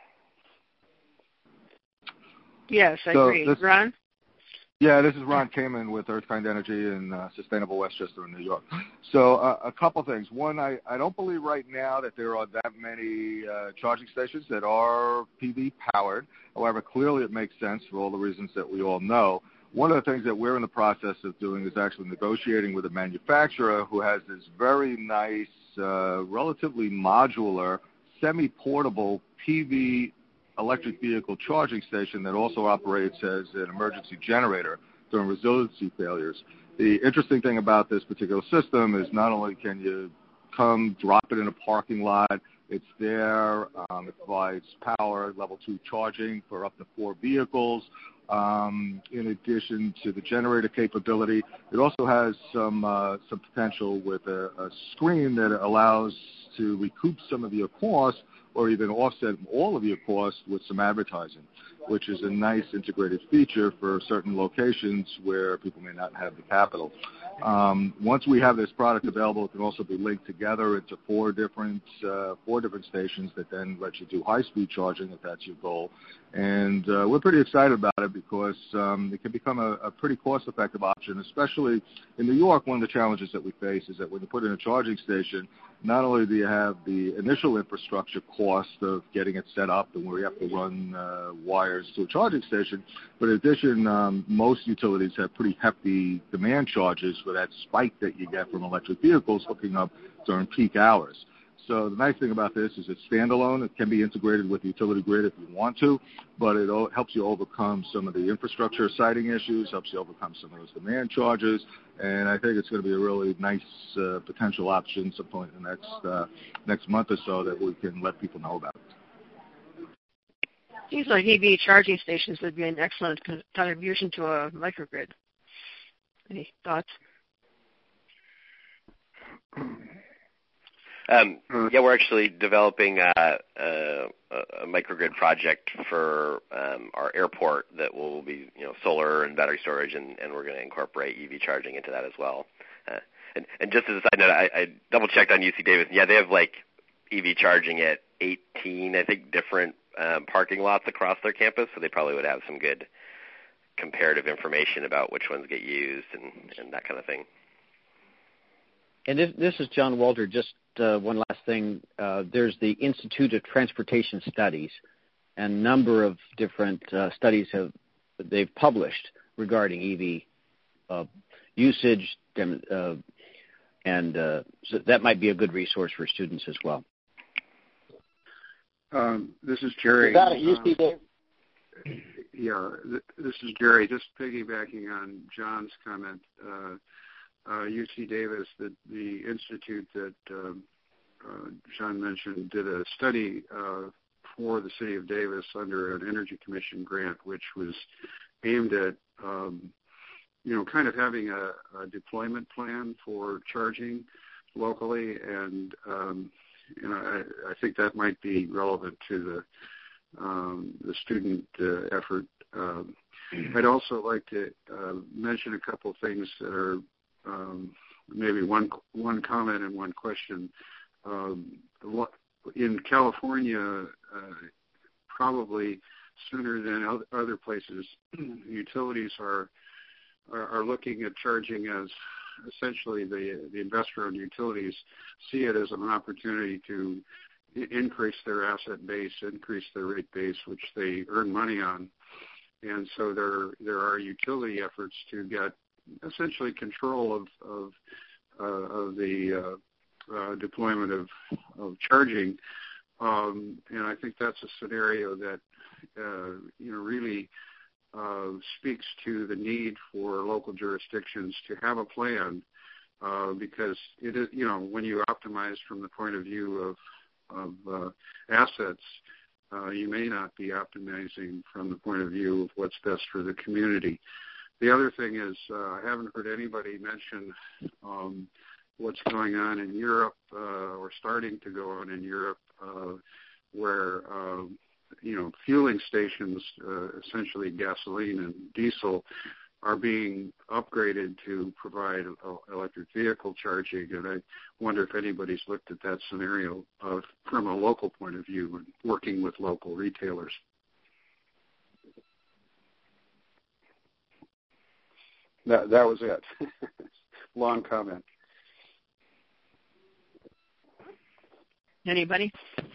Yes, I So agree. this- Ron? Yeah, this is Ron Kamen with Earthkind Energy in uh, Sustainable Westchester in New York. So uh, a couple things. One, I, I don't believe right now that there are that many uh, charging stations that are P V powered. However, clearly it makes sense for all the reasons that we all know. One of the things that we're in the process of doing is actually negotiating with a manufacturer who has this very nice, uh, relatively modular, semi-portable P V electric vehicle charging station that also operates as an emergency generator during resiliency failures. The interesting thing about this particular system is not only can you come drop it in a parking lot, it's there, um, it provides power, level two charging for up to four vehicles. Um, in addition to the generator capability, it also has some uh, some potential with a, a screen that allows to recoup some of your costs or even offset all of your costs with some advertising. which is a nice integrated feature for certain locations where people may not have the capital. Um, once we have this product available, it can also be linked together into four different uh, four different stations that then let you do high-speed charging if that's your goal. And uh, we're pretty excited about it because um, it can become a, a pretty cost-effective option, especially in New York. One of the challenges that we face is that when you put in a charging station, not only do you have the initial infrastructure cost of getting it set up and where you have to run uh, wires to a charging station, but in addition, um, most utilities have pretty hefty demand charges for that spike that you get from electric vehicles hooking up during peak hours. So the nice thing about this is it's standalone. It can be integrated with the utility grid if you want to, but it o- helps you overcome some of the infrastructure siting issues, helps you overcome some of those demand charges, and I think it's going to be a really nice uh, potential option some point in the next, uh, next month or so that we can let people know about it. Seems like E V charging stations would be an excellent con- contribution to a microgrid. Any thoughts? Um, yeah, we're actually developing a, a, a microgrid project for um, our airport that will be, you know, solar and battery storage, and, and we're going to incorporate E V charging into that as well. Uh, and, and just as a side note, I, I double-checked on U C Davis. Yeah, they have, like, E V charging at eighteen, I think, different um, parking lots across their campus, so they probably would have some good comparative information about which ones get used and, and that kind of thing. And this, this is John Walter. Just uh, one last thing. Uh, there's the Institute of Transportation Studies, and a number of different uh, studies have they've published regarding E V uh, usage, uh, and uh, so that might be a good resource for students as well. Um, this is Jerry. Is that at U C Davis? Uh, yeah, th- this is Jerry. Just piggybacking on John's comment. Uh, Uh, U C Davis, the, the institute that uh, uh, John mentioned, did a study uh, for the city of Davis under an Energy Commission grant, which was aimed at, um, you know, kind of having a, a deployment plan for charging locally, and um, you know, I, I think that might be relevant to the um, the student uh, effort. Um, I'd also like to uh, mention a couple of things that are Um, maybe one one comment and one question. Um, in California, uh, probably sooner than other places, utilities are, are are looking at charging as essentially the the investor-owned utilities see it as an opportunity to increase their asset base, increase their rate base, which they earn money on, and so there there are utility efforts to get essentially control of of, uh, of the uh, uh, deployment of, of charging, um, and I think that's a scenario that uh, you know really uh, speaks to the need for local jurisdictions to have a plan, uh, because it is, you know, when you optimize from the point of view of of uh, assets, uh, you may not be optimizing from the point of view of what's best for the community. The other thing is, uh, I haven't heard anybody mention um, what's going on in Europe uh, or starting to go on in Europe, uh, where uh, you know fueling stations, uh, essentially gasoline and diesel, are being upgraded to provide uh, electric vehicle charging. And I wonder if anybody's looked at that scenario uh, from a local point of view and working with local retailers. That, that was it. Long comment. Anybody?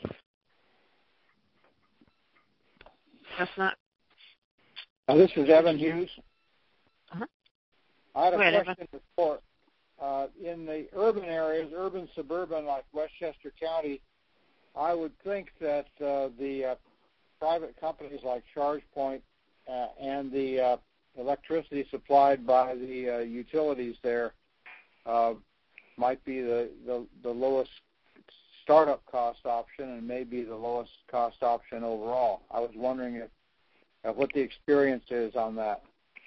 That's not. Uh, this is Evan Hughes. Uh-huh. I had a Go ahead, question Evan. before. Uh, in the urban areas, urban, suburban, like Westchester County, I would think that uh, the uh, private companies like ChargePoint uh, and the uh, electricity supplied by the uh, utilities there uh, might be the, the, the lowest startup cost option and maybe the lowest cost option overall. I was wondering if, uh, what the experience is on that.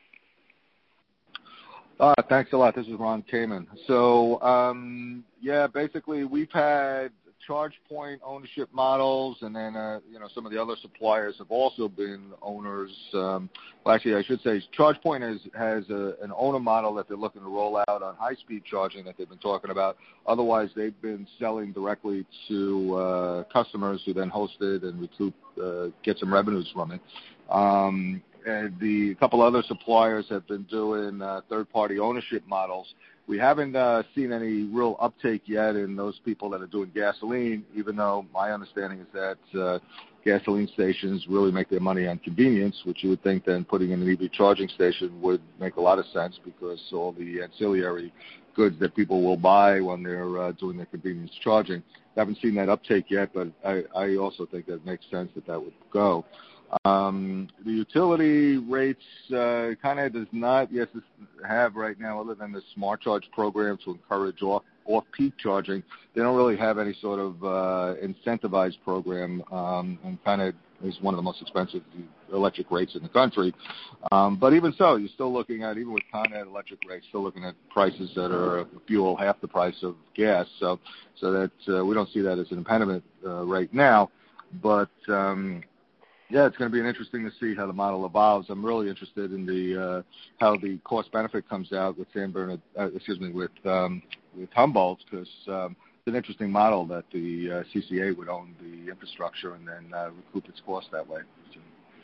Uh, thanks a lot. This is Ron Kamen. So, um, yeah, basically we've had charge point ownership models, and then uh, you know some of the other suppliers have also been owners. Um, well, actually, I should say ChargePoint has has a, an owner model that they're looking to roll out on high-speed charging that they've been talking about. Otherwise, they've been selling directly to uh, customers who then host it and recoup, uh, get some revenues from it. Um, and the a couple other suppliers have been doing uh, third-party ownership models. We haven't uh, seen any real uptake yet in those people that are doing gasoline, even though my understanding is that uh, gasoline stations really make their money on convenience, which you would think then putting in an E V charging station would make a lot of sense because all the ancillary goods that people will buy when they're uh, doing their convenience charging. I haven't seen that uptake yet, but I, I also think that makes sense that that would go. Um, the utility rates uh, kind of does not yes have right now, other than the smart charge program to encourage off off-peak charging. They don't really have any sort of uh, incentivized program, um, and kind of is one of the most expensive electric rates in the country. Um, but even so, you're still looking at, even with Con Ed electric rates, still looking at prices that are fuel half the price of gas. So, so that uh, we don't see that as an impediment uh, right now, but. Um, Yeah, it's going to be interesting to see how the model evolves. I'm really interested in the uh, how the cost benefit comes out with San Bernardino, uh, excuse me, with um, with Humboldt, because um, it's an interesting model that the uh, C C A would own the infrastructure and then uh, recoup its cost that way. So.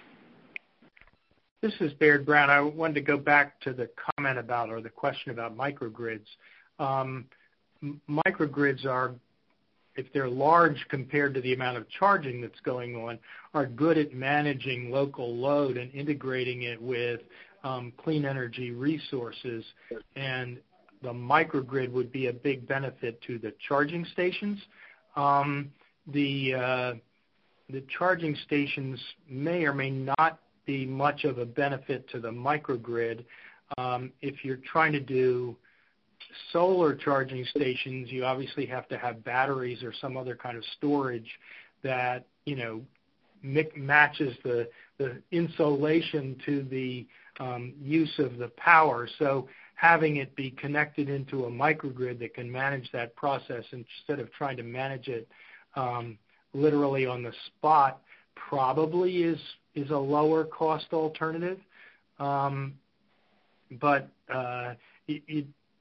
This is Baird Brown. I wanted to go back to the comment about, or the question about microgrids. Um, microgrids are, if they're large compared to the amount of charging that's going on, are good at managing local load and integrating it with um, clean energy resources. And the microgrid would be a big benefit to the charging stations. Um, the, uh, the charging stations may or may not be much of a benefit to the microgrid. Um, if you're trying to do solar charging stations, you obviously have to have batteries or some other kind of storage that, you know, matches the, the insulation to the um, use of the power. So having it be connected into a microgrid that can manage that process instead of trying to manage it um, literally on the spot probably is, is a lower cost alternative. Um, but uh, it, it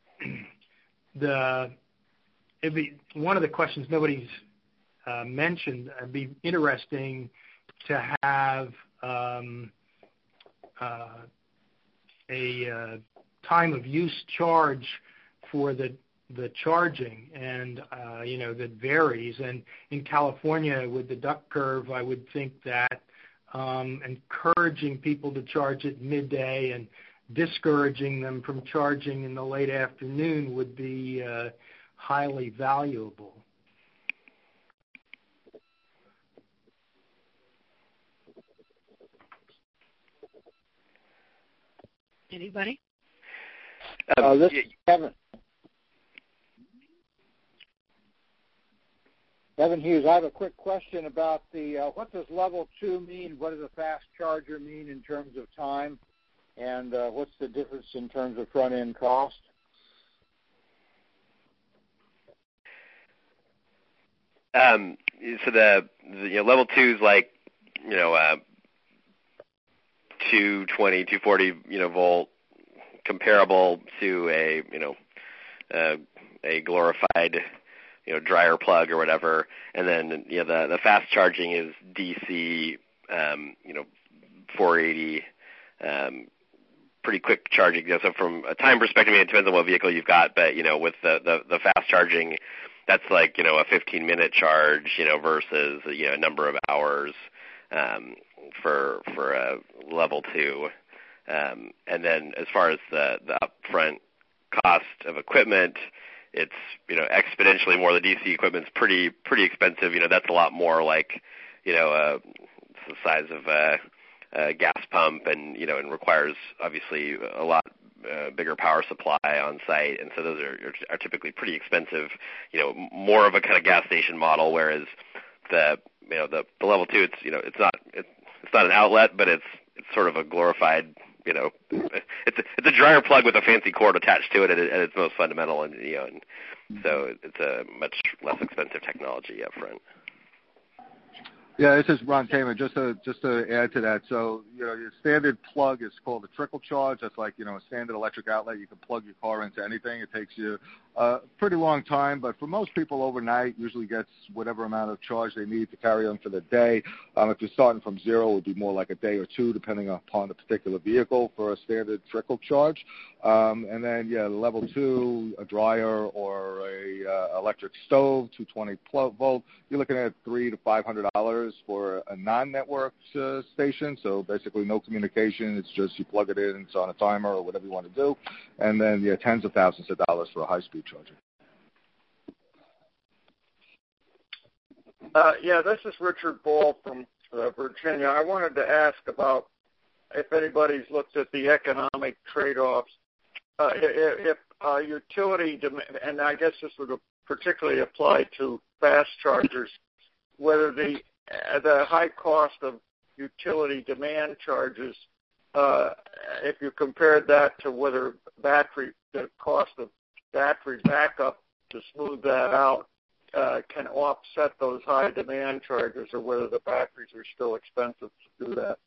The it'd be one of the questions nobody's uh, mentioned. It'd be interesting to have um, uh, a uh, time of use charge for the the charging, and uh, you know that varies. And in California, with the duck curve, I would think that um, encouraging people to charge at midday and discouraging them from charging in the late afternoon would be uh, highly valuable. Anybody? Um, uh, this is Kevin. Kevin Hughes, I have a quick question about the uh, what does level two mean? What does a fast charger mean in terms of time? And uh, what's the difference in terms of front-end cost? Um, so the, the you know, level two is like, you know, uh, two twenty, two forty, you know, volt, comparable to a, you know, uh, a glorified, you know, dryer plug or whatever. And then, you know, the, the fast charging is D C, um, you know, four eighty, um, pretty quick charging. So from a time perspective, I mean, it depends on what vehicle you've got, but, you know, with the, the, the fast charging, that's like, you know, a fifteen minute charge, you know, versus, you know, a number of hours um, for for a level two. Um, and then as far as the, the upfront cost of equipment, it's, you know, exponentially more. The D C equipment's pretty pretty expensive. You know, that's a lot more like, you know, uh, the size of a, a gas pump, and, you know, and requires obviously a lot uh, bigger power supply on site, and so those are, are typically pretty expensive. You know, more of a kind of gas station model, whereas the, you know, the, the level two, it's, you know, it's not it's, it's not an outlet, but it's it's sort of a glorified, you know, it's a, it's a dryer plug with a fancy cord attached to it at, at its most fundamental, and, you know, and So it's a much less expensive technology up front. Yeah, this is Ron Tamer. Just to just to add to that, so you know, your standard plug is called a trickle charge. That's like, you know, a standard electric outlet. You can plug your car into anything. It takes you a pretty long time, but for most people, overnight usually gets whatever amount of charge they need to carry on for the day. Um, if you're starting from zero, it would be more like a day or two, depending upon the particular vehicle for a standard trickle charge. Um, and then, yeah, level two, a dryer or a uh, electric stove, two hundred twenty volt. You're looking at three to five hundred dollars for a non-network uh, station. So basically, no communication. It's just you plug it in. It's on a timer or whatever you want to do. And then, yeah, tens of thousands of dollars for a high-speed charger. Uh, yeah, this is Richard Ball from uh, Virginia. I wanted to ask about if anybody's looked at the economic trade-offs. Uh, if, if uh, utility demand, and I guess this would particularly apply to fast chargers, whether the uh, the high cost of utility demand charges, uh, if you compared that to whether battery, the cost of battery backup to smooth that out uh, can offset those high demand charges, or whether the batteries are still expensive to do that.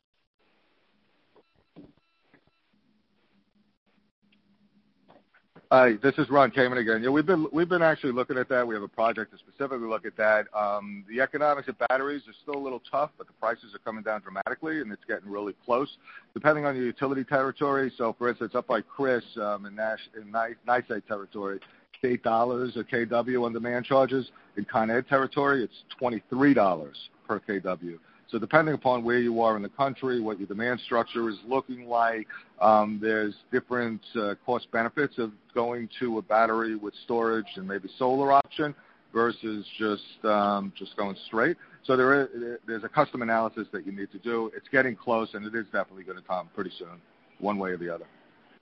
Hi, this is Ron Kamen again. Yeah, we've been we've been actually looking at that. We have a project to specifically look at that. Um, the economics of batteries are still a little tough, but the prices are coming down dramatically, and it's getting really close, depending on your utility territory. So, for instance, up by Chris um, in Nash in NYSEG territory, it's eight dollars a kW on demand charges. In Con Ed territory, it's twenty-three dollars per kW. So depending upon where you are in the country, what your demand structure is looking like, um, there's different uh, cost benefits of going to a battery with storage and maybe solar option versus just um, just going straight. So there is, there's a custom analysis that you need to do. It's getting close, and it is definitely going to come pretty soon, one way or the other.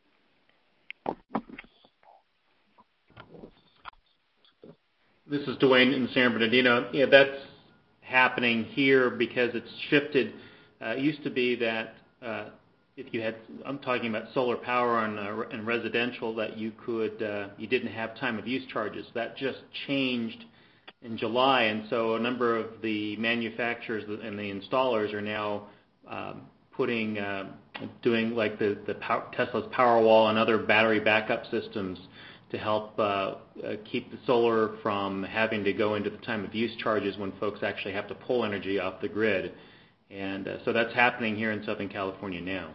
This is Dwayne in San Bernardino. Yeah, that's happening here because it's shifted. Uh, it used to be that uh, if you had, I'm talking about solar power on uh, and residential, that you could, uh, you didn't have time of use charges. That just changed in July, and so a number of the manufacturers and the installers are now um, putting, uh, doing like the, the power, Tesla's Powerwall and other battery backup systems to help uh, uh, keep the solar from having to go into the time of use charges when folks actually have to pull energy off the grid. And uh, so that's happening here in Southern California now.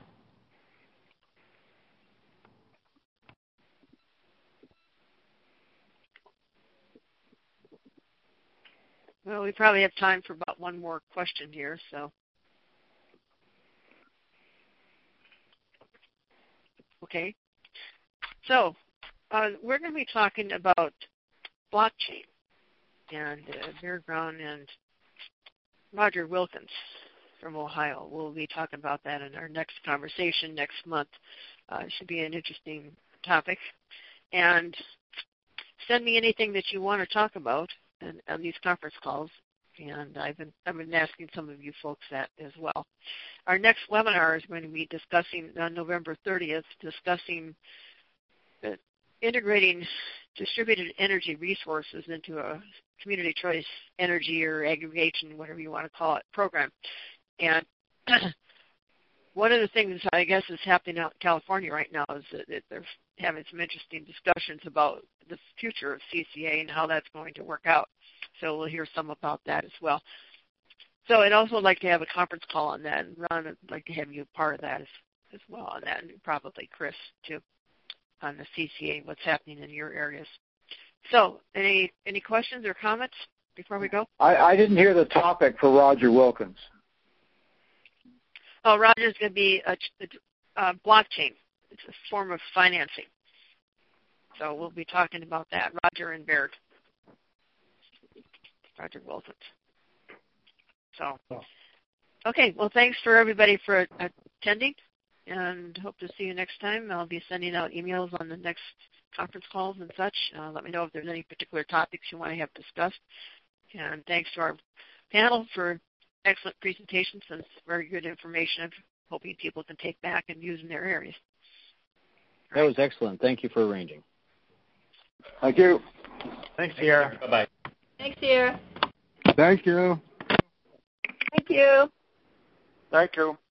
Well, we probably have time for about one more question here, so. Okay. So, Uh, we're going to be talking about blockchain, and uh, Baird Brown and Roger Wilkins from Ohio will be talking about that in our next conversation next month. Uh, it should be an interesting topic. And send me anything that you want to talk about in, on these conference calls, and I've been, I've been asking some of you folks that as well. Our next webinar is going to be discussing on November thirtieth, discussing the integrating distributed energy resources into a community choice energy or aggregation, whatever you want to call it, program. And one of the things I guess is happening out in California right now is that they're having some interesting discussions about the future of C C A and how that's going to work out. So we'll hear some about that as well. So I'd also like to have a conference call on that, and Ron, I'd like to have you a part of that as, as well on that, and probably Chris too, on the C C A, what's happening in your areas. So, any any questions or comments before we go? I, I didn't hear the topic for Roger Wilkins. Oh, Roger's going to be a, a, a blockchain. It's a form of financing. So we'll be talking about that. Roger and Baird. Roger Wilkins. So, okay. Well, thanks for everybody for attending, and hope to see you next time. I'll be sending out emails on the next conference calls and such. Uh, let me know if there's any particular topics you want to have discussed. And thanks to our panel for excellent presentations and very good information. I'm hoping people can take back and use in their areas. That was excellent. Thank you for arranging. Thank you. Thanks, Sierra. Bye-bye. Thanks, Sierra. Thank you. Thank you. Thank you.